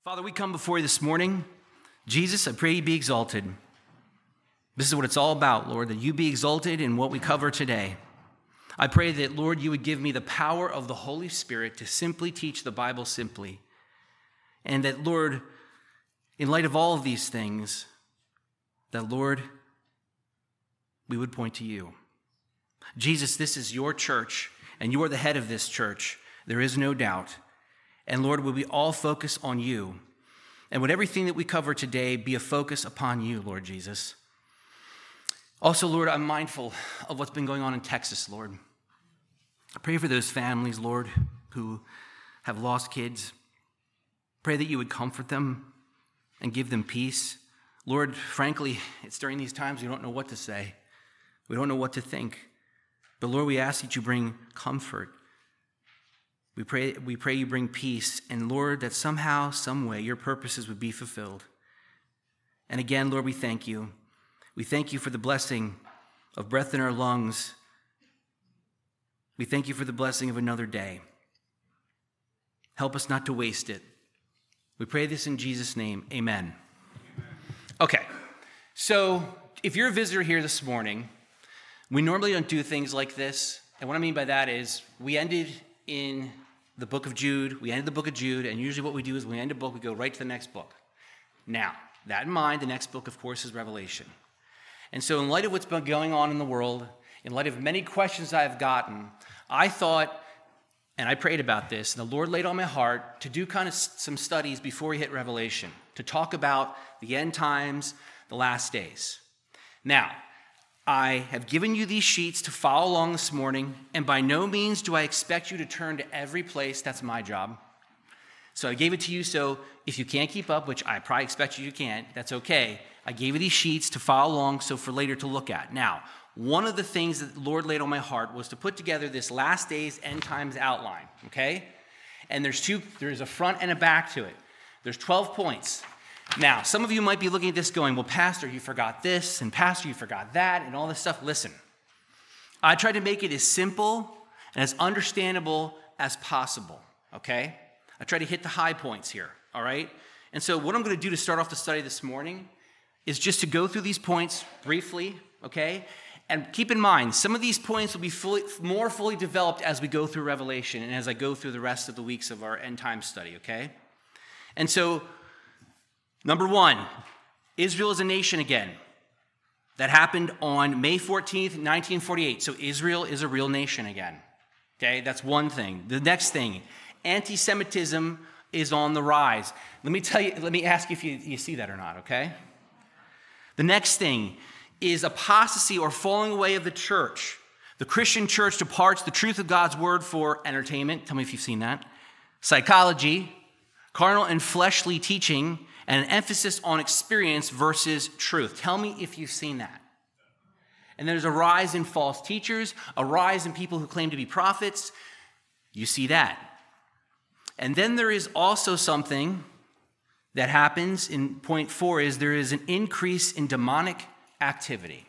Father, we come before you this morning. Jesus, I pray you be exalted. This is what it's all about, Lord, that you be exalted in what we cover today. I pray that, Lord, you would give me the power of the Holy Spirit to simply teach the Bible simply. And that, Lord, in light of all of these things, that, Lord, we would point to you. Jesus, this is your church, and you are the head of this church. There is no doubt. And Lord, would we all focus on you? And would everything that we cover today be a focus upon you, Lord Jesus? Also, Lord, I'm mindful of what's been going on in Texas, Lord. I pray for those families, Lord, who have lost kids. Pray that you would comfort them and give them peace. Lord, frankly, it's during these times we don't know what to say. We don't know what to think. But Lord, we ask that you bring comfort. We pray you bring peace, and Lord, that somehow, some way, your purposes would be fulfilled. And again, Lord, we thank you. We thank you for the blessing of breath in our lungs. We thank you for the blessing of another day. Help us not to waste it. We pray this in Jesus' name. Amen. Okay, so if you're a visitor here this morning, we normally don't do things like this. And what I mean by that is we ended in the book of Jude. We ended the book of Jude, and usually what we do is when we end a book, we go right to the next book. Now, that in mind, the next book, of course, is Revelation. And so in light of what's been going on in the world, in light of many questions I've gotten, I thought, and I prayed about this, and the Lord laid on my heart to do kind of some studies before we hit Revelation, to talk about the end times, the last days. Now, I have given you these sheets to follow along this morning, and by no means do I expect you to turn to every place. That's my job. So I gave it to you, so if you can't keep up, which I probably expect you can't, that's okay. I gave you these sheets to follow along, so for later to look at. Now, one of the things that the Lord laid on my heart was to put together this last days, end times outline, okay? And there's a front and a back to it. There's 12 points. Now, some of you might be looking at this going, well, Pastor, you forgot this, and Pastor, you forgot that, and all this stuff. Listen, I tried to make it as simple and as understandable as possible, okay? I tried to hit the high points here, all right? And so what I'm going to do to start off the study this morning is just to go through these points briefly, okay? And keep in mind, some of these points will be more fully developed as we go through Revelation and as I go through the rest of the weeks of our end time study, okay? And so, number one, Israel is a nation again. That happened on May 14th, 1948. So Israel is a real nation again. Okay, that's one thing. The next thing, anti-Semitism is on the rise. Let me ask you if you see that or not, okay? The next thing is apostasy or falling away of the church. The Christian church departs the truth of God's word for entertainment. Tell me if you've seen that. Psychology, carnal and fleshly teaching, and an emphasis on experience versus truth. Tell me if you've seen that. And there's a rise in false teachers, a rise in people who claim to be prophets. You see that. And then there is also something that happens in point 4 is there is an increase in demonic activity.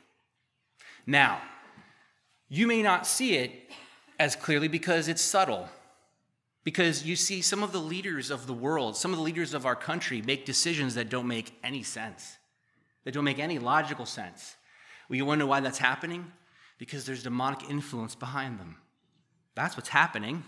Now, you may not see it as clearly because it's subtle. Because you see some of the leaders of the world, some of the leaders of our country make decisions that don't make any sense, that don't make any logical sense. Well, you want to know why that's happening? Because there's demonic influence behind them. That's what's happening.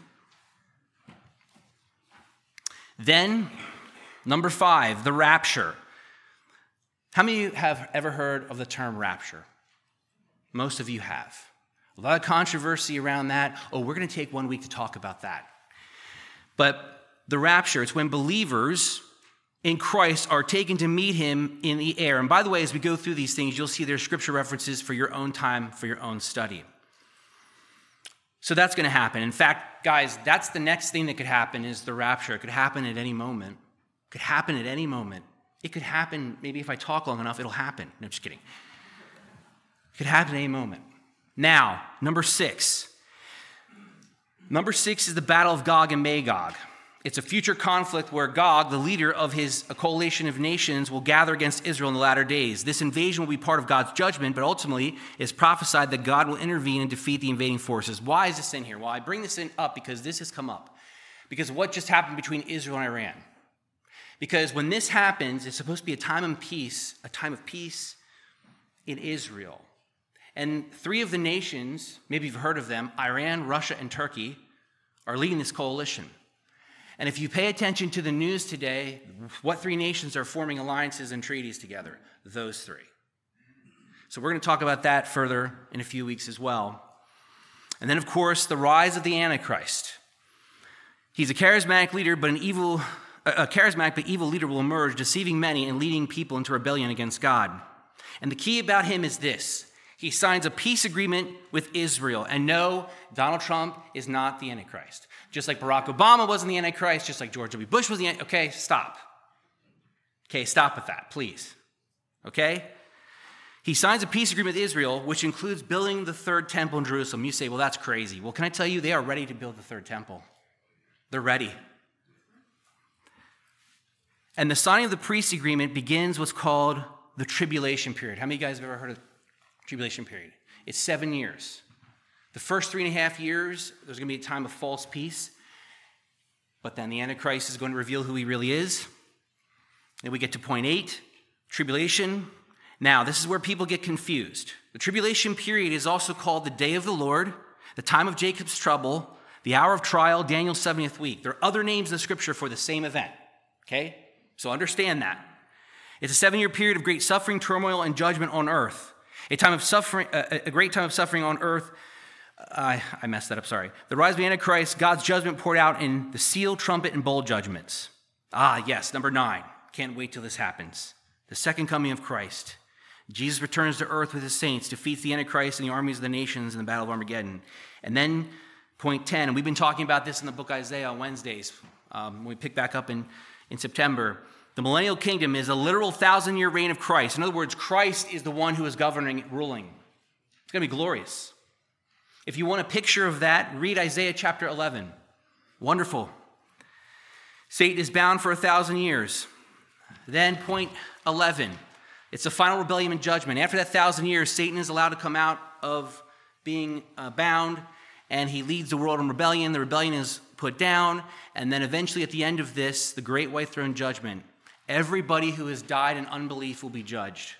Then, number 5, the rapture. How many of you have ever heard of the term rapture? Most of you have. A lot of controversy around that. Oh, we're going to take 1 week to talk about that. But the rapture, it's when believers in Christ are taken to meet him in the air. And by the way, as we go through these things, you'll see there's scripture references for your own time, for your own study. So that's going to happen. In fact, guys, that's the next thing that could happen is the rapture. It could happen at any moment. It could happen at any moment. It could happen, maybe if I talk long enough, it'll happen. No, just kidding. It could happen at any moment. Now, number 6. Number 6 is the battle of Gog and Magog. It's a future conflict where Gog, the leader of a coalition of nations, will gather against Israel in the latter days. This invasion will be part of God's judgment, but ultimately it's prophesied that God will intervene and defeat the invading forces. Why is this in here? Well, I bring this up because this has come up. Because what just happened between Israel and Iran? Because when this happens, it's supposed to be a time of peace in Israel. And three of the nations, maybe you've heard of them, Iran, Russia, and Turkey, are leading this coalition. And if you pay attention to the news today, what three nations are forming alliances and treaties together? Those three. So we're going to talk about that further in a few weeks as well. And then, of course, the rise of the Antichrist. He's a charismatic leader, but a charismatic but evil leader will emerge, deceiving many and leading people into rebellion against God. And the key about him is this. He signs a peace agreement with Israel. And no, Donald Trump is not the Antichrist. Just like Barack Obama wasn't the Antichrist, just like George W. Bush was the Antichrist. Okay, stop. Okay, stop with that, please. Okay? He signs a peace agreement with Israel, which includes building the third temple in Jerusalem. You say, well, that's crazy. Well, can I tell you, they are ready to build the third temple. They're ready. And the signing of the peace agreement begins what's called the tribulation period. How many of you guys have ever heard of tribulation period? It's 7 years. The first 3.5 years, there's going to be a time of false peace. But then the Antichrist is going to reveal who he really is. Then we get to point 8, tribulation. Now, this is where people get confused. The tribulation period is also called the day of the Lord, the time of Jacob's trouble, the hour of trial, Daniel's 70th week. There are other names in the scripture for the same event. Okay? So understand that. It's a 7-year period of great suffering, turmoil, and judgment on earth. A time of suffering, a great time of suffering on earth. I messed that up, sorry. The rise of the Antichrist, God's judgment poured out in the seal, trumpet, and bowl judgments. Yes, number 9. Can't wait till this happens. The second coming of Christ. Jesus returns to earth with his saints, defeats the Antichrist and the armies of the nations in the Battle of Armageddon. And then point 10, and we've been talking about this in the book Isaiah on Wednesdays. When we pick back up in September. The millennial kingdom is a literal 1,000-year reign of Christ. In other words, Christ is the one who is governing, ruling. It's going to be glorious. If you want a picture of that, read Isaiah chapter 11. Wonderful. Satan is bound for 1,000 years. Then point 11. It's the final rebellion and judgment. After that 1,000 years, Satan is allowed to come out of being bound, and he leads the world in rebellion. The rebellion is put down, and then eventually at the end of this, the great white throne judgment, everybody who has died in unbelief will be judged.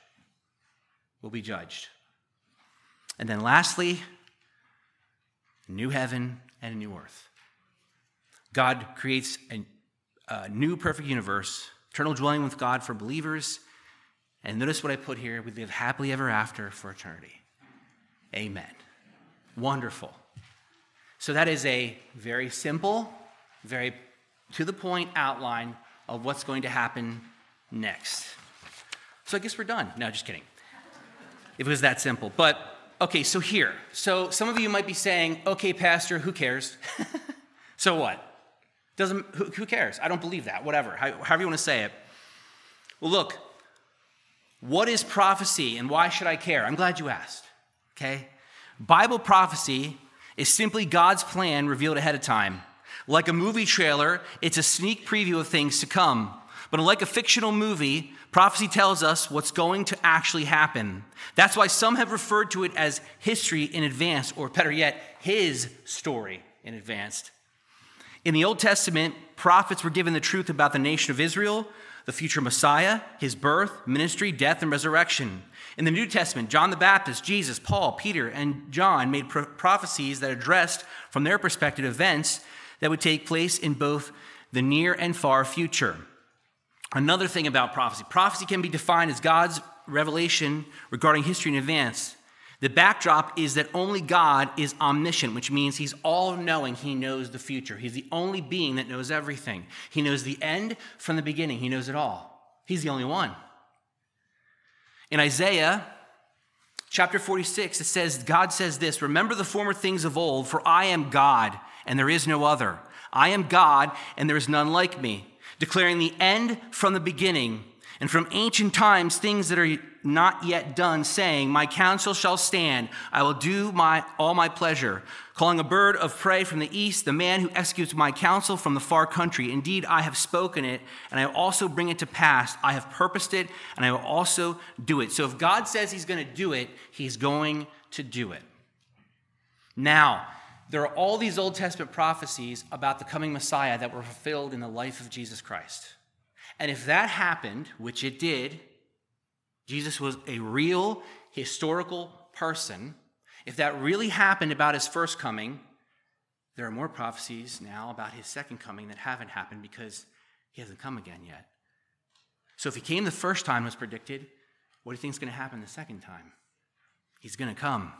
And then lastly, a new heaven and a new earth. God creates a new perfect universe, eternal dwelling with God for believers. And notice what I put here. We live happily ever after for eternity. Amen. Wonderful. So that is a very simple, very to-the-point outline of what's going to happen next. So I guess we're done. No, just kidding. If it was that simple. But, okay, so here. So some of you might be saying, okay, Pastor, who cares? So what? Who cares? I don't believe that. Whatever. However you want to say it. Well, look. What is prophecy and why should I care? I'm glad you asked. Okay? Bible prophecy is simply God's plan revealed ahead of time. Like a movie trailer, it's a sneak preview of things to come. But like a fictional movie, prophecy tells us what's going to actually happen. That's why some have referred to it as history in advance, or better yet, his story in advance. In the Old Testament, prophets were given the truth about the nation of Israel, the future Messiah, his birth, ministry, death, and resurrection. In the New Testament, John the Baptist, Jesus, Paul, Peter, and John made prophecies that addressed, from their perspective, events that would take place in both the near and far future. Another thing about prophecy. Prophecy can be defined as God's revelation regarding history in advance. The backdrop is that only God is omniscient, which means he's all-knowing. He knows the future. He's the only being that knows everything. He knows the end from the beginning. He knows it all. He's the only one. In Isaiah chapter 46, it says, God says this, "Remember the former things of old, for I am God, and there is no other. I am God, and there is none like me, declaring the end from the beginning, and from ancient times things that are not yet done, saying, my counsel shall stand. I will do all my pleasure. Calling a bird of prey from the east, the man who executes my counsel from the far country. Indeed, I have spoken it, and I will also bring it to pass. I have purposed it, and I will also do it." So if God says he's going to do it, he's going to do it. Now, there are all these Old Testament prophecies about the coming Messiah that were fulfilled in the life of Jesus Christ. And if that happened, which it did, Jesus was a real historical person. If that really happened about his first coming, there are more prophecies now about his second coming that haven't happened because he hasn't come again yet. So if he came the first time as predicted, what do you think is going to happen the second time? He's going to come.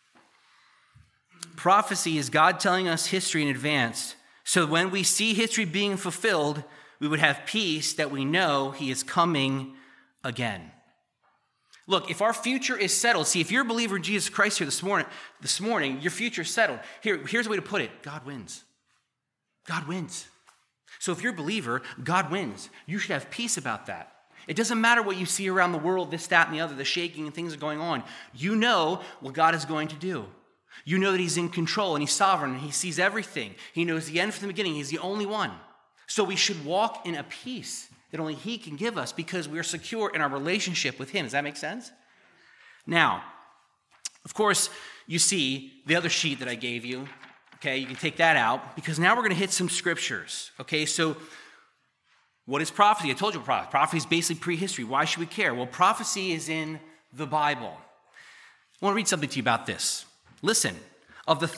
Prophecy is God telling us history in advance, so when we see history being fulfilled, we would have peace that we know he is coming again. Look, if our future is settled, see, if you're a believer in Jesus Christ here this morning, your future is settled. Here's a way to put it. God wins. God wins. So if you're a believer, God wins. You should have peace about that. It doesn't matter what you see around the world, this, that, and the other, the shaking and things are going on. You know what God is going to do. You know that he's in control and he's sovereign and he sees everything. He knows the end from the beginning. He's the only one. So we should walk in a peace that only he can give us because we are secure in our relationship with him. Does that make sense? Now, of course, you see the other sheet that I gave you. Okay, you can take that out because now we're going to hit some scriptures. Okay, so what is prophecy? I told you prophecy is basically prehistory. Why should we care? Well, prophecy is in the Bible. I want to read something to you about this. Listen, of the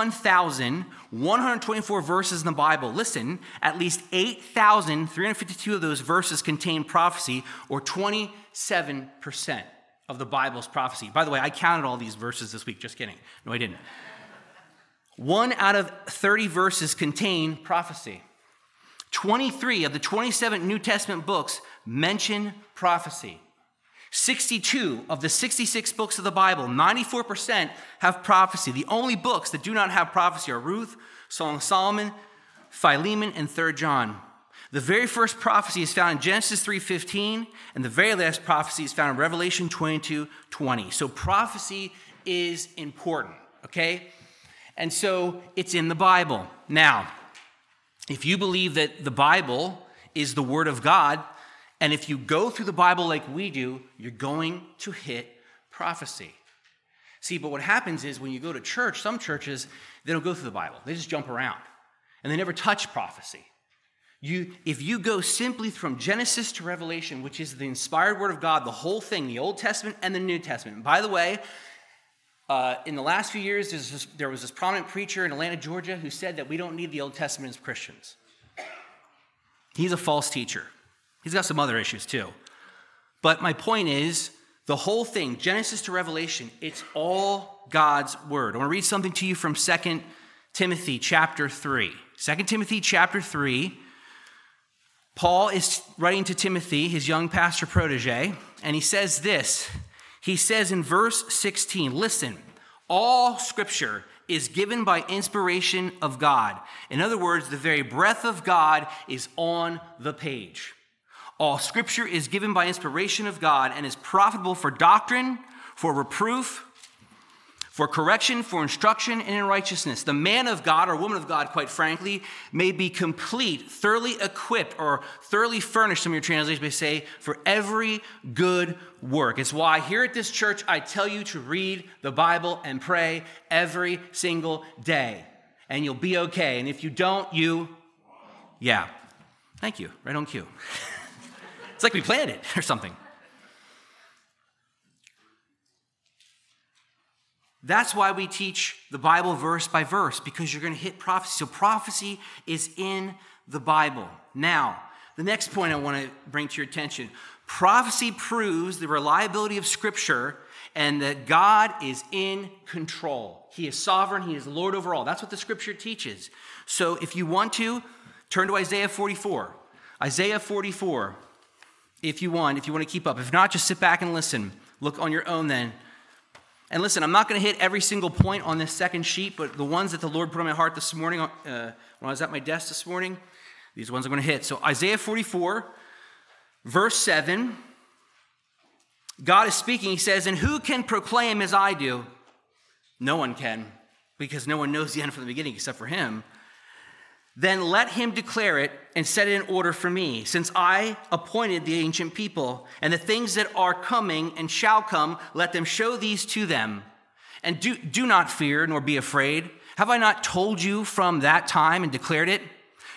31,124 verses in the Bible, listen, at least 8,352 of those verses contain prophecy, or 27% of the Bible's prophecy. By the way, I counted all these verses this week. Just kidding. No, I didn't. 1 out of 30 verses contain prophecy. 23 of the 27 New Testament books mention prophecy. 62 of the 66 books of the Bible, 94% have prophecy. The only books that do not have prophecy are Ruth, Song of Solomon, Philemon, and 3 John. The very first prophecy is found in Genesis 3:15, and the very last prophecy is found in Revelation 22:20. So prophecy is important, okay? And so it's in the Bible. Now, if you believe that the Bible is the Word of God, and if you go through the Bible like we do, you're going to hit prophecy. See, but what happens is when you go to church, some churches, they don't go through the Bible. They just jump around, and they never touch prophecy. If you go simply from Genesis to Revelation, which is the inspired Word of God, the whole thing, the Old Testament and the New Testament. And by the way, in the last few years, there was this prominent preacher in Atlanta, Georgia, who said that we don't need the Old Testament as Christians. He's a false teacher. He's got some other issues too. But my point is, the whole thing, Genesis to Revelation, it's all God's word. I want to read something to you from 2 Timothy chapter 3. 2 Timothy chapter 3, Paul is writing to Timothy, his young pastor protege, and he says this. He says in verse 16, listen, all scripture is given by inspiration of God. In other words, the very breath of God is on the page. All scripture is given by inspiration of God and is profitable for doctrine, for reproof, for correction, for instruction, and in righteousness. The man of God, or woman of God, quite frankly, may be complete, thoroughly equipped, or thoroughly furnished, some of your translations may say, for every good work. It's why here at this church, I tell you to read the Bible and pray every single day, and you'll be okay. And if you don't, yeah. Thank you. Right on cue. It's like we planned it or something. That's why we teach the Bible verse by verse, because you're going to hit prophecy. So prophecy is in the Bible. Now, the next point I want to bring to your attention. Prophecy proves the reliability of Scripture and that God is in control. He is sovereign. He is Lord over all. That's what the Scripture teaches. So if you want to, turn to Isaiah 44. Isaiah 44. If you want to keep up. If not, just sit back and listen. Look on your own then. And listen, I'm not going to hit every single point on this second sheet, but the ones that the Lord put on my heart this morning, when I was at my desk this morning, these ones I'm going to hit. So Isaiah 44, verse 7, God is speaking. He says, and who can proclaim as I do? No one can, because no one knows the end from the beginning except for him. Then let him declare it and set it in order for me, since I appointed the ancient people, and the things that are coming and shall come, let them show these to them. And do not fear nor be afraid. Have I not told you from that time and declared it?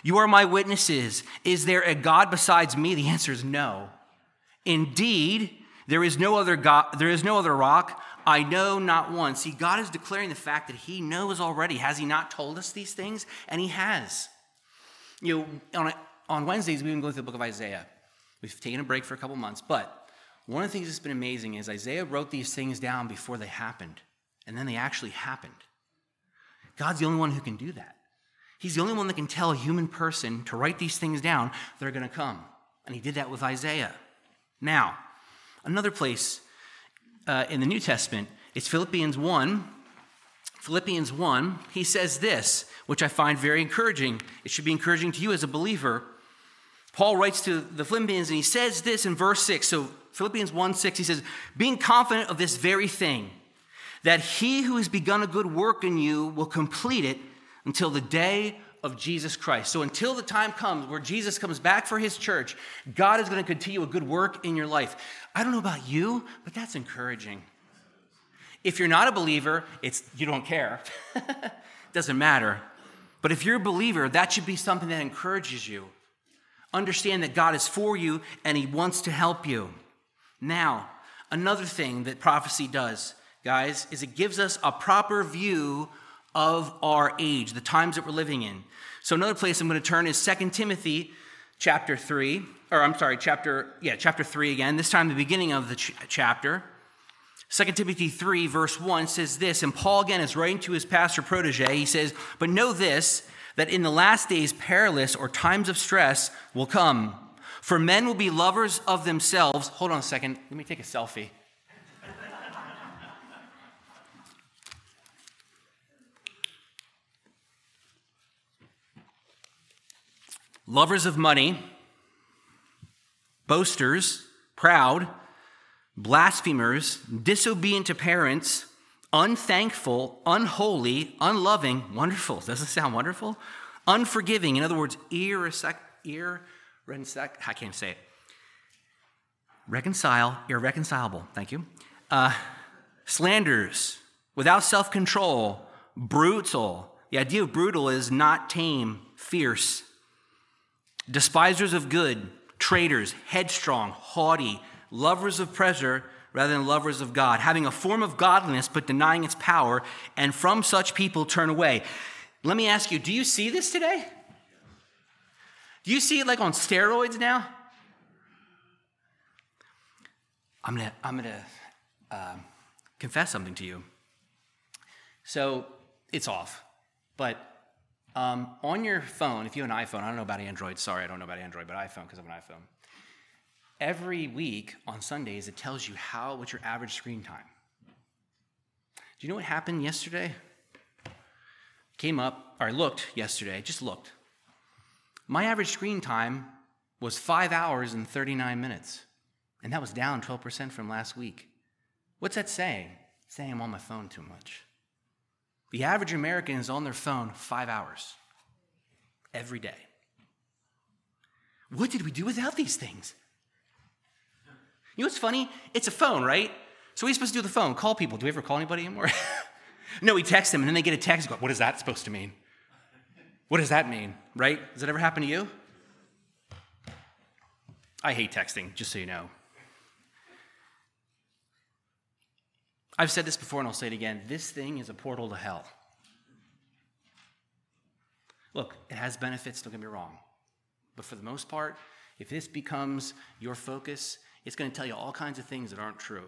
You are my witnesses. Is there a God besides me? The answer is no. Indeed, there is no other God, there is no other rock. I know not one. See, God is declaring the fact that he knows already. Has he not told us these things? And he has. You know, on Wednesdays, we've been going through the book of Isaiah. We've taken a break for a couple months, but one of the things that's been amazing is Isaiah wrote these things down before they happened, and then they actually happened. God's the only one who can do that. He's the only one that can tell a human person to write these things down that are going to come. And he did that with Isaiah. Now, another place in the New Testament, it's Philippians 1. Philippians 1, he says this, which I find very encouraging. It should be encouraging to you as a believer. Paul writes to the Philippians, and he says this in verse 6. So Philippians 1:6, he says, being confident of this very thing, that he who has begun a good work in you will complete it until the day of Jesus Christ. So until the time comes where Jesus comes back for his church, God is going to continue a good work in your life. I don't know about you, but that's encouraging. If you're not a believer, you don't care. Doesn't matter. But if you're a believer, that should be something that encourages you. Understand that God is for you and he wants to help you. Now, another thing that prophecy does, guys, is it gives us a proper view of our age, the times that we're living in. So another place I'm going to turn is 2 Timothy chapter 3, chapter 3 again, this time the beginning of the chapter. 2 Timothy 3 verse 1 says this, and Paul again is writing to his pastor protege. He says, but know this, that in the last days perilous or times of stress will come. For men will be lovers of themselves. Hold on a second. Let me take a selfie. Lovers of money, boasters, proud, blasphemers, disobedient to parents, unthankful, unholy, unloving, wonderful. Doesn't it sound wonderful? Unforgiving. In other words, I can't say it. Irreconcilable. Thank you. Slanderers, without self-control, brutal. The idea of brutal is not tame, fierce. Despisers of good, traitors, headstrong, haughty, lovers of pleasure rather than lovers of God, having a form of godliness but denying its power, and from such people turn away. Let me ask you, do you see this today? Do you see it like on steroids now? I'm gonna confess something to you. So it's off, but on your phone, if you have an iPhone, I don't know about Android. Sorry, I don't know about Android, but iPhone because I have an iPhone. Every week on Sundays, it tells you what's your average screen time. Do you know what happened yesterday? I looked yesterday, just looked. My average screen time was 5 hours and 39 minutes, and that was down 12% from last week. What's that saying? It's saying I'm on my phone too much. The average American is on their phone 5 hours every day. What did we do without these things? You know what's funny? It's a phone, right? So what are you supposed to do with the phone? Call people. Do we ever call anybody anymore? No, we text them, and then they get a text and go, what is that supposed to mean? What does that mean, right? Does that ever happen to you? I hate texting, just so you know. I've said this before, and I'll say it again. This thing is a portal to hell. Look, it has benefits, don't get me wrong. But for the most part, if this becomes your focus, it's going to tell you all kinds of things that aren't true.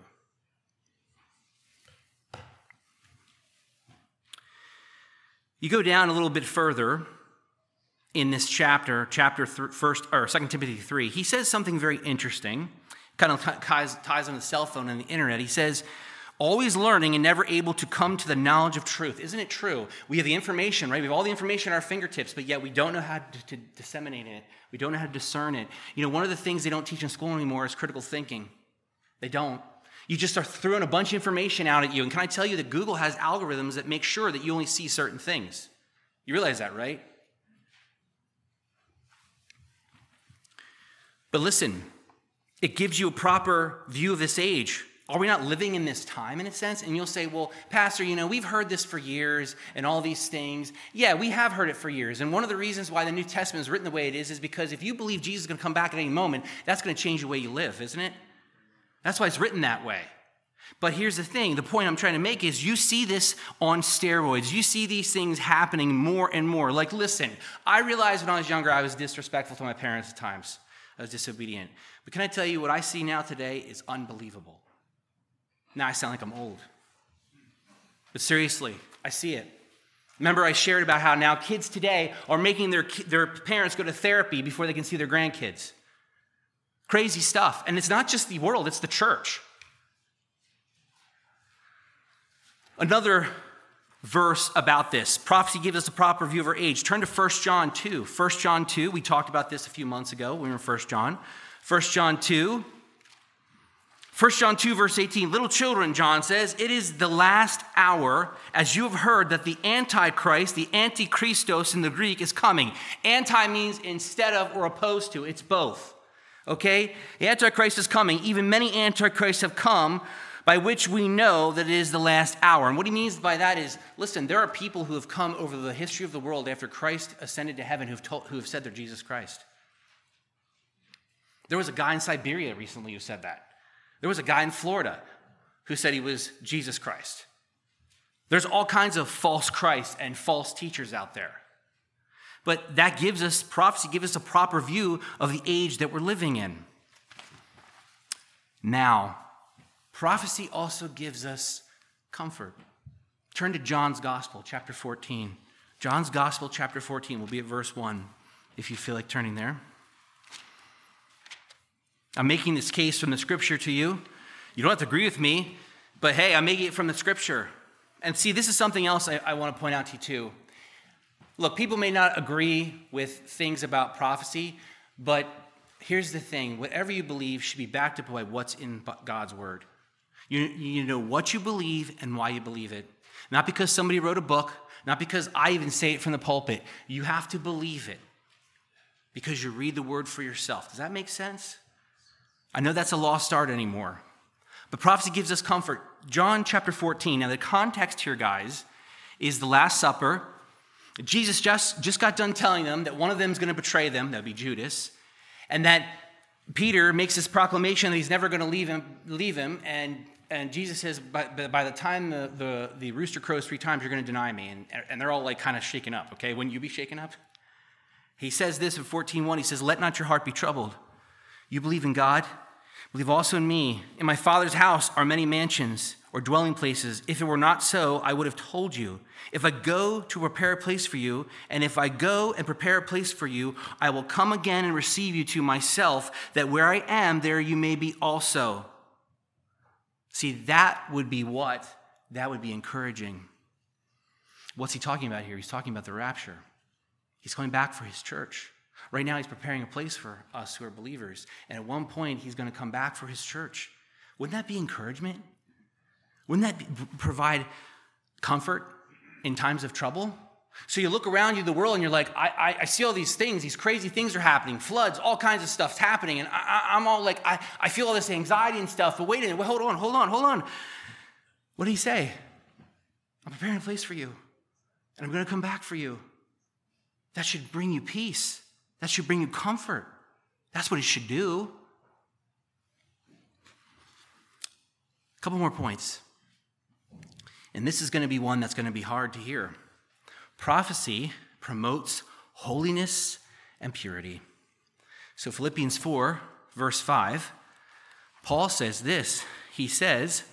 You go down a little bit further in this chapter 2 Timothy 3. He says something very interesting, kind of ties on the cell phone and the internet. He says, always learning and never able to come to the knowledge of truth. Isn't it true? We have the information, right? We have all the information at our fingertips, but yet we don't know how to disseminate it. We don't know how to discern it. You know, one of the things they don't teach in school anymore is critical thinking. They don't. You just are throwing a bunch of information out at you. And can I tell you that Google has algorithms that make sure that you only see certain things? You realize that, right? But listen, it gives you a proper view of this age. are we not living in this time in a sense? And you'll say, well, Pastor, we've heard this for years and all these things. Yeah, we have heard it for years. And one of the reasons why the New Testament is written the way it is because if you believe Jesus is going to come back at any moment, that's going to change the way you live, isn't it? That's why it's written that way. But here's the thing. The point I'm trying to make is you see this on steroids. You see these things happening more and more. Like, listen, I realized when I was younger I was disrespectful to my parents at times. I was disobedient. But can I tell you what I see now today is unbelievable. Now I sound like I'm old. But seriously, I see it. Remember I shared about how now kids today are making their parents go to therapy before they can see their grandkids. Crazy stuff. And it's not just the world, it's the church. Another verse about this. Prophecy gives us a proper view of our age. Turn to 1 John 2. 1 John 2, we talked about this a few months ago when we were in 1 John. 1 John 2. 1 John 2, verse 18, little children, John says, it is the last hour, as you have heard, that the Antichrist, the Antichristos in the Greek, is coming. Anti means instead of or opposed to. It's both. Okay? The Antichrist is coming. Even many Antichrists have come, by which we know that it is the last hour. And what he means by that is, listen, there are people who have come over the history of the world after Christ ascended to heaven who have said they're Jesus Christ. There was a guy in Siberia recently who said that. There was a guy in Florida who said he was Jesus Christ. There's all kinds of false Christs and false teachers out there. But that prophecy gives us a proper view of the age that we're living in. Now, prophecy also gives us comfort. Turn to John's Gospel, chapter 14. John's Gospel, chapter 14. We'll be at verse 1, if you feel like turning there. I'm making this case from the Scripture to you. You don't have to agree with me, but hey, I'm making it from the Scripture. And see, this is something else I want to point out to you too. Look, people may not agree with things about prophecy, but here's the thing. Whatever you believe should be backed up by what's in God's Word. You know what you believe and why you believe it. Not because somebody wrote a book, not because I even say it from the pulpit. You have to believe it because you read the Word for yourself. Does that make sense? I know that's a lost art anymore. But prophecy gives us comfort. John chapter 14. Now the context here, guys, is the Last Supper. Jesus just got done telling them that one of them is going to betray them. That would be Judas. And that Peter makes this proclamation that he's never going to leave him. And Jesus says, by the time the rooster crows 3 times, you're going to deny me. And they're all like kind of shaken up, okay? Wouldn't you be shaken up? He says this in 14:1. He says, let not your heart be troubled. You believe in God, believe also in me. In my Father's house are many mansions or dwelling places. If it were not so, I would have told you. If I go to prepare a place for you, and if I go and prepare a place for you, I will come again and receive you to myself, that where I am, there you may be also. See, that would be what? That would be encouraging. What's he talking about here? He's talking about the rapture. He's coming back for his church. Right now, he's preparing a place for us who are believers. And at one point, he's going to come back for his church. Wouldn't that be encouragement? Wouldn't that provide comfort in times of trouble? So you look around you, the world, and you're like, I see all these things. These crazy things are happening. Floods, all kinds of stuff's happening. And I'm all like, I feel all this anxiety and stuff. But wait a minute, hold on. What did he say? I'm preparing a place for you. And I'm going to come back for you. That should bring you peace. That should bring you comfort. That's what it should do. A couple more points. And this is going to be one that's going to be hard to hear. Prophecy promotes holiness and purity. So Philippians 4, verse 5, Paul says this. He says,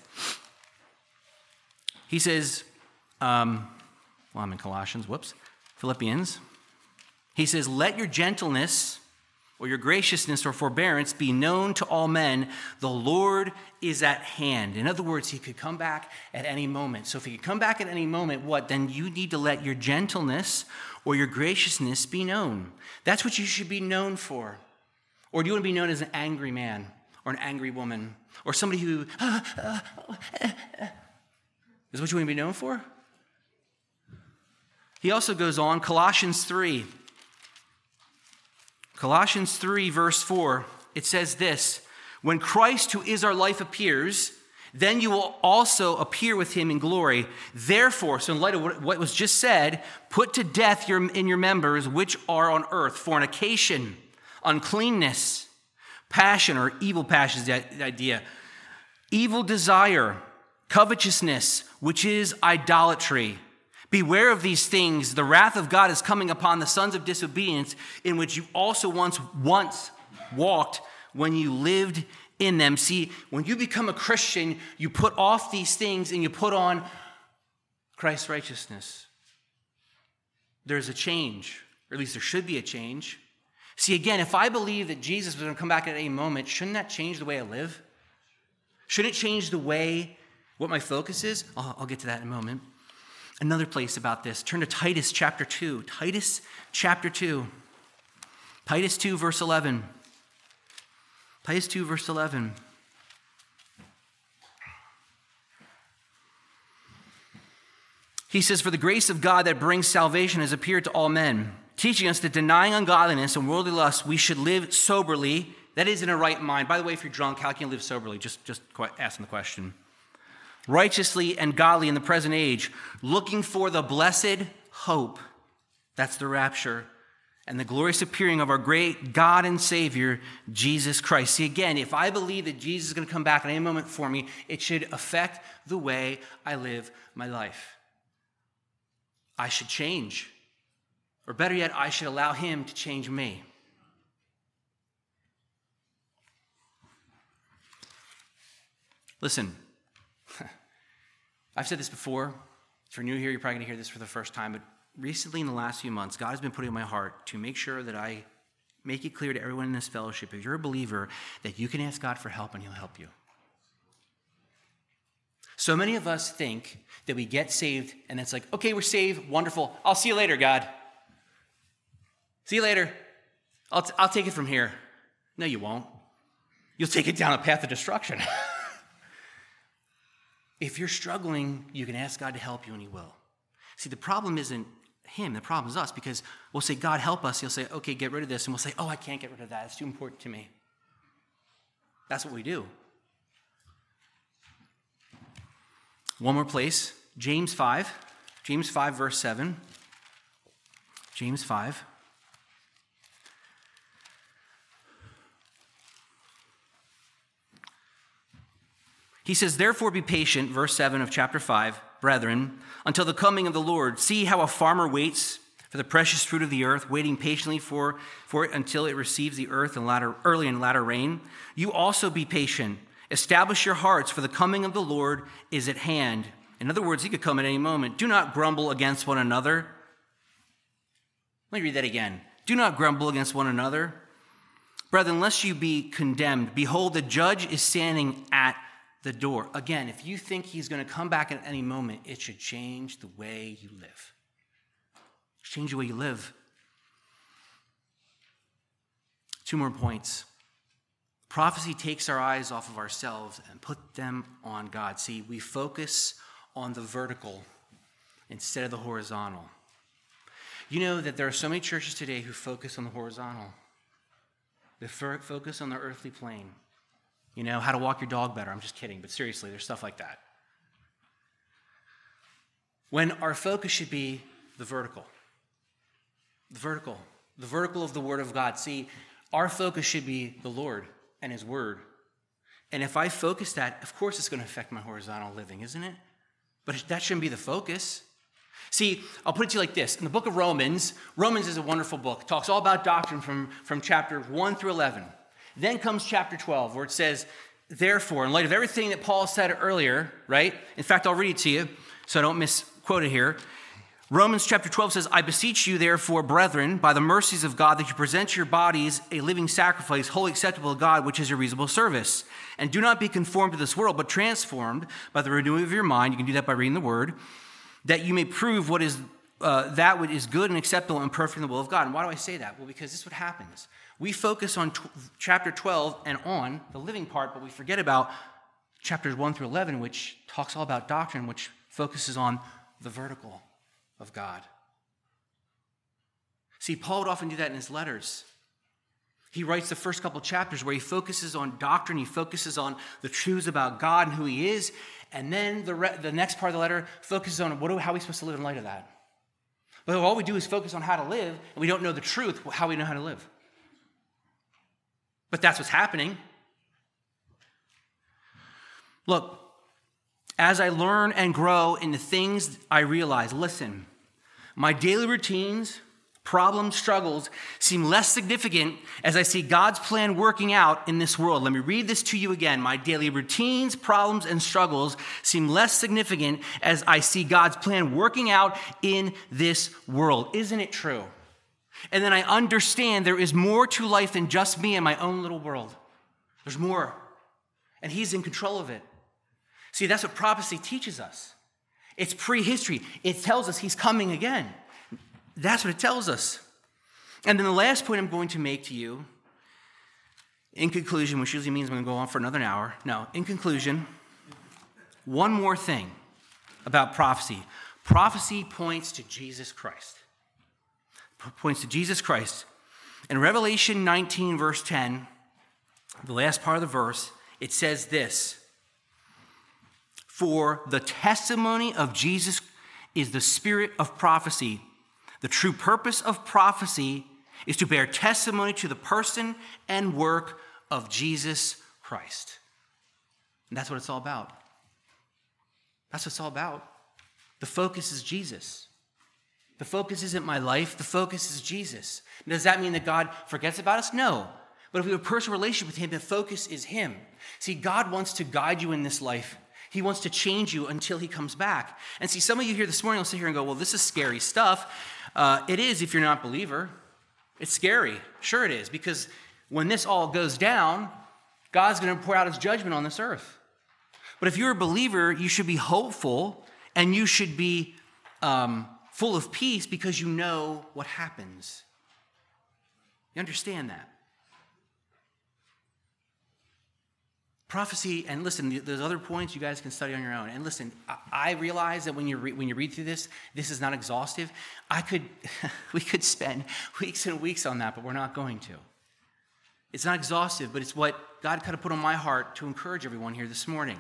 I'm in Colossians, Philippians. He says, let your gentleness or your graciousness or forbearance be known to all men. The Lord is at hand. In other words, he could come back at any moment. So if he could come back at any moment, what? Then you need to let your gentleness or your graciousness be known. That's what you should be known for. Or do you want to be known as an angry man or an angry woman or somebody who... Is what you want to be known for? He also goes on, Colossians 3, verse 4, it says this, when Christ, who is our life, appears, Then you will also appear with him in glory. Therefore, so in light of what was just said, put to death in your members which are on earth: fornication, uncleanness, passion or evil passion is the idea, evil desire, covetousness, which is idolatry. Beware of these things. The wrath of God is coming upon the sons of disobedience, in which you also once walked when you lived in them. See, when you become a Christian, you put off these things and you put on Christ's righteousness. There's a change, or at least there should be a change. See, again, if I believe that Jesus was going to come back at any moment, shouldn't that change the way I live? Shouldn't it change the way, what my focus is? I'll get to that in a moment. Another place about this, turn to Titus chapter 2. Titus chapter 2. Titus 2, verse 11. Titus 2, verse 11. He says, "For the grace of God that brings salvation has appeared to all men, teaching us that denying ungodliness and worldly lust, we should live soberly." That is, in a right mind. By the way, if you're drunk, how can you live soberly? Just asking the question. "Righteously and godly in the present age, looking for the blessed hope," that's the rapture, "and the glorious appearing of our great God and Savior, Jesus Christ." See, again, if I believe that Jesus is going to come back at any moment for me, it should affect the way I live my life. I should change. Or better yet, I should allow him to change me. Listen, I've said this before. If you're new here, you're probably going to hear this for the first time. But recently, in the last few months, God has been putting in my heart to make sure that I make it clear to everyone in this fellowship, if you're a believer, that you can ask God for help and he'll help you. So many of us think that we get saved and it's like, okay, we're saved, wonderful. I'll see you later, God. See you later. I'll take it from here. No, you won't. You'll take it down a path of destruction. If you're struggling, you can ask God to help you and he will. See, the problem isn't him. The problem is us, because we'll say, God, help us. He'll say, okay, get rid of this. And we'll say, oh, I can't get rid of that. It's too important to me. That's what we do. One more place, James 5. James 5, verse 7. James 5. He says, "Therefore be patient," verse 7 of chapter 5, "brethren, until the coming of the Lord. See how a farmer waits for the precious fruit of the earth, waiting patiently for it until it receives the earth and early and latter rain. You also be patient. Establish your hearts, for the coming of the Lord is at hand." In other words, he could come at any moment. "Do not grumble against one another." Let me read that again. "Do not grumble against one another. Brethren, lest you be condemned. Behold, the judge is standing at the door." Again, if you think he's going to come back at any moment, it should change the way you live. Change the way you live. 2 more points. Prophecy takes our eyes off of ourselves and put them on God. See, we focus on the vertical instead of the horizontal. You know that there are so many churches today who focus on the horizontal. They focus on the earthly plane. You know, how to walk your dog better. I'm just kidding, but seriously, there's stuff like that. When our focus should be the vertical. The vertical of the Word of God. See, our focus should be the Lord and His Word. And if I focus that, of course it's going to affect my horizontal living, isn't it? But that shouldn't be the focus. See, I'll put it to you like this. In the book of Romans is a wonderful book. It talks all about doctrine from chapter 1 through 11. Then comes chapter 12, where it says, "Therefore," in light of everything that Paul said earlier, right? In fact, I'll read it to you so I don't misquote it here. Romans chapter 12 says, "I beseech you, therefore, brethren, by the mercies of God, that you present your bodies a living sacrifice, wholly acceptable to God, which is your reasonable service. And do not be conformed to this world, but transformed by the renewing of your mind." You can do that by reading the Word. "That you may prove what is that which is good and acceptable and perfect in the will of God." And why do I say that? Well, because this is what happens. We focus on chapter 12 and on the living part, but we forget about chapters 1 through 11, which talks all about doctrine, which focuses on the vertical of God. See, Paul would often do that in his letters. He writes the first couple chapters where he focuses on doctrine, he focuses on the truths about God and who he is, and then the next part of the letter focuses on how are we supposed to live in light of that. But all we do is focus on how to live, and we don't know the truth, how we know how to live. But that's what's happening. Look, as I learn and grow in the things I realize, listen, my daily routines, problems, struggles seem less significant as I see God's plan working out in this world. Let me read this to you again. My daily routines, problems, and struggles seem less significant as I see God's plan working out in this world. Isn't it true? And then I understand there is more to life than just me and my own little world. There's more. And he's in control of it. See, that's what prophecy teaches us. It's prehistory. It tells us he's coming again. That's what it tells us. And then the last point I'm going to make to you, in conclusion, which usually means I'm going to go on for another hour. No, in conclusion, one more thing about prophecy. Prophecy points to Jesus Christ. Points to Jesus Christ. In Revelation 19, verse 10, the last part of the verse, it says this: for the testimony of Jesus is the spirit of prophecy. The true purpose of prophecy is to bear testimony to the person and work of Jesus Christ. And that's what it's all about. That's what it's all about. The focus is Jesus. The focus isn't my life. The focus is Jesus. Does that mean that God forgets about us? No. But if we have a personal relationship with him, the focus is him. See, God wants to guide you in this life. He wants to change you until he comes back. And see, some of you here this morning will sit here and go, well, this is scary stuff. It is if you're not a believer. It's scary. Sure it is. Because when this all goes down, God's going to pour out his judgment on this earth. But if you're a believer, you should be hopeful and you should be full of peace because you know what happens. You understand that? Prophecy, and listen, there's other points you guys can study on your own. And listen, I realize that when you read through this is not exhaustive. We could spend weeks and weeks on that, but we're not going to. It's not exhaustive, but it's what God kind of put on my heart to encourage everyone here this morning.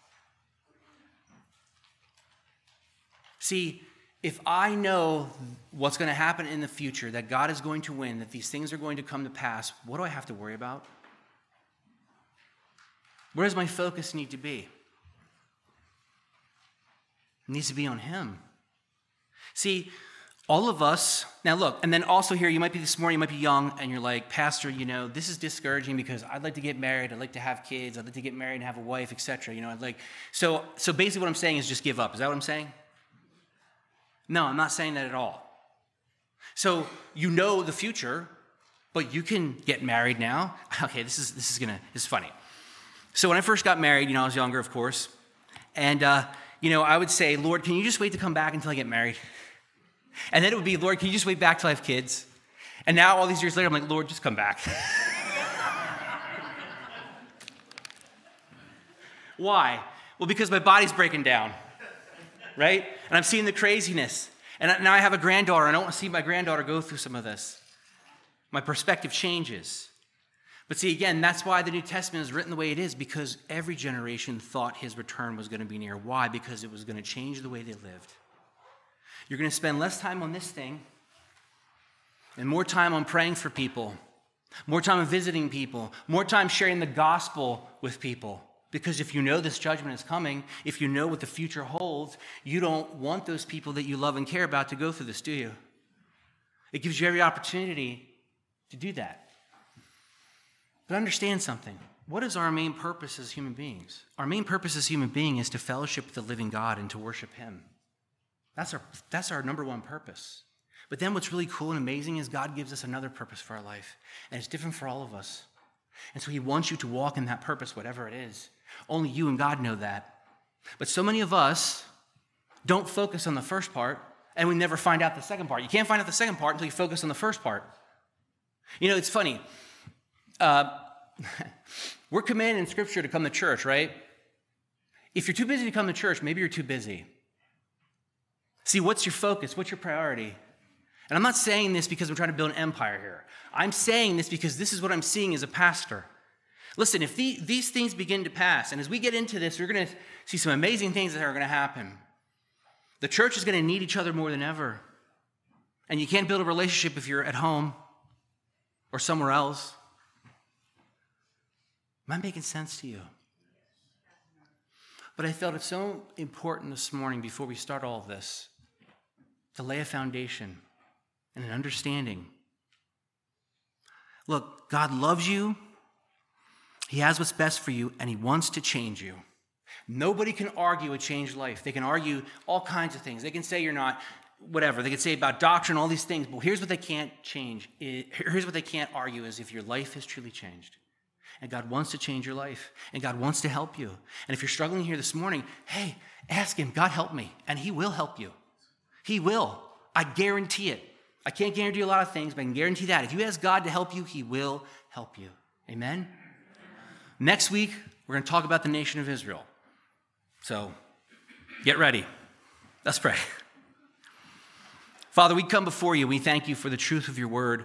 See, if I know what's going to happen in the future, that God is going to win, that these things are going to come to pass, what do I have to worry about? Where does my focus need to be? It needs to be on him. See, all of us, now look, and then also here, you might be this morning, you might be young, and you're like, Pastor, this is discouraging because I'd like to get married, I'd like to have kids, I'd like to get married and have a wife, etc. So basically what I'm saying is just give up. Is that what I'm saying? No, I'm not saying that at all. So you know the future, but you can get married now. Okay, this is funny. So when I first got married, I was younger, of course, and, I would say, Lord, can you just wait to come back until I get married? And then it would be, Lord, can you just wait back till I have kids? And now, all these years later, I'm like, Lord, just come back. Why? Well, because my body's breaking down, right? And I'm seeing the craziness. And now I have a granddaughter, and I don't want to see my granddaughter go through some of this. My perspective changes. But see, again, that's why the New Testament is written the way it is, because every generation thought his return was going to be near. Why? Because it was going to change the way they lived. You're going to spend less time on this thing and more time on praying for people, more time on visiting people, more time sharing the gospel with people. Because if you know this judgment is coming, if you know what the future holds, you don't want those people that you love and care about to go through this, do you? It gives you every opportunity to do that. But understand something. What is our main purpose as human beings? Our main purpose as human beings is to fellowship with the living God and to worship him. That's our number one purpose. But then what's really cool and amazing is God gives us another purpose for our life. And it's different for all of us. And so he wants you to walk in that purpose, whatever it is. Only you and God know that. But so many of us don't focus on the first part, and we never find out the second part. You can't find out the second part until you focus on the first part. It's funny. We're commanded in Scripture to come to church, right? If you're too busy to come to church, maybe you're too busy. See, what's your focus? What's your priority? And I'm not saying this because I'm trying to build an empire here. I'm saying this because this is what I'm seeing as a pastor. Listen, if these things begin to pass, and as we get into this, we're going to see some amazing things that are going to happen. The church is going to need each other more than ever. And you can't build a relationship if you're at home or somewhere else. Am I making sense to you? But I felt it's so important this morning before we start all of this to lay a foundation and an understanding. Look, God loves you. He has what's best for you, and he wants to change you. Nobody can argue a changed life. They can argue all kinds of things. They can say you're not, whatever. They can say about doctrine, all these things. But here's what they can't change. Here's what they can't argue is if your life has truly changed. And God wants to change your life. And God wants to help you. And if you're struggling here this morning, hey, ask him, God, help me. And he will help you. He will. I guarantee it. I can't guarantee a lot of things, but I can guarantee that. If you ask God to help you, he will help you. Amen? Next week, we're going to talk about the nation of Israel. So, get ready. Let's pray. Father, we come before you. We thank you for the truth of your word.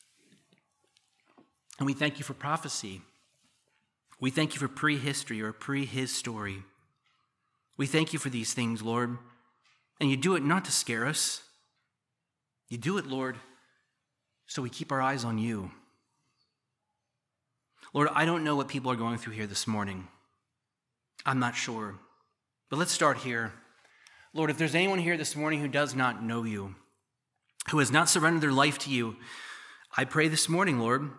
And we thank you for prophecy. We thank you for prehistory or pre-his story. We thank you for these things, Lord. And you do it not to scare us. You do it, Lord, so we keep our eyes on you. Lord, I don't know what people are going through here this morning. I'm not sure. But let's start here. Lord, if there's anyone here this morning who does not know you, who has not surrendered their life to you, I pray this morning, Lord,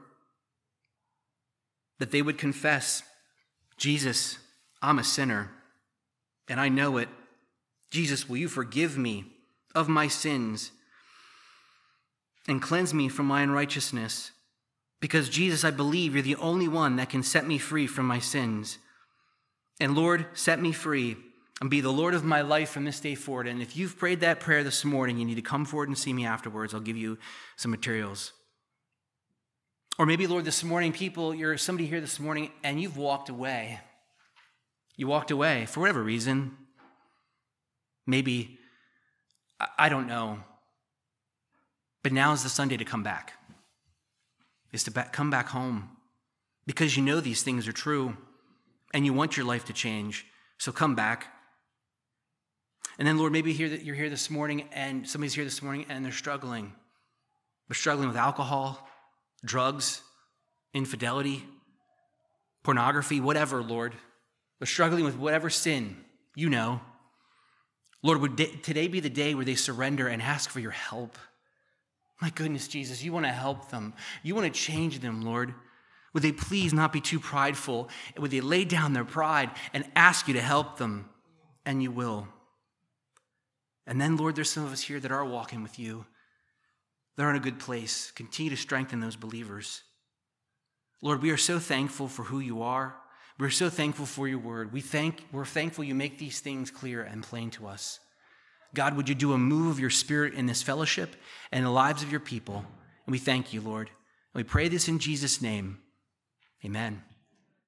that they would confess, Jesus, I'm a sinner, and I know it. Jesus, will you forgive me of my sins and cleanse me from my unrighteousness? Because, Jesus, I believe you're the only one that can set me free from my sins. And, Lord, set me free and be the Lord of my life from this day forward. And if you've prayed that prayer this morning, you need to come forward and see me afterwards. I'll give you some materials. Or maybe, Lord, this morning, you're somebody here this morning and you've walked away. You walked away for whatever reason. Maybe, I don't know. But now is the Sunday to come back. Is to come back home. Because you know these things are true. And you want your life to change. So come back. And then, Lord, maybe you're here this morning and somebody's here this morning and they're struggling. They're struggling with alcohol, drugs, infidelity, pornography, whatever, Lord. They're struggling with whatever sin, you know. Lord, would today be the day where they surrender and ask for your help? My goodness, Jesus, you want to help them. You want to change them, Lord. Would they please not be too prideful? Would they lay down their pride and ask you to help them? And you will. And then, Lord, there's some of us here that are walking with you. They're in a good place. Continue to strengthen those believers. Lord, we are so thankful for who you are. We're so thankful for your word. We're thankful you make these things clear and plain to us. God, would you do a move of your spirit in this fellowship and the lives of your people? And we thank you, Lord. And we pray this in Jesus' name. Amen.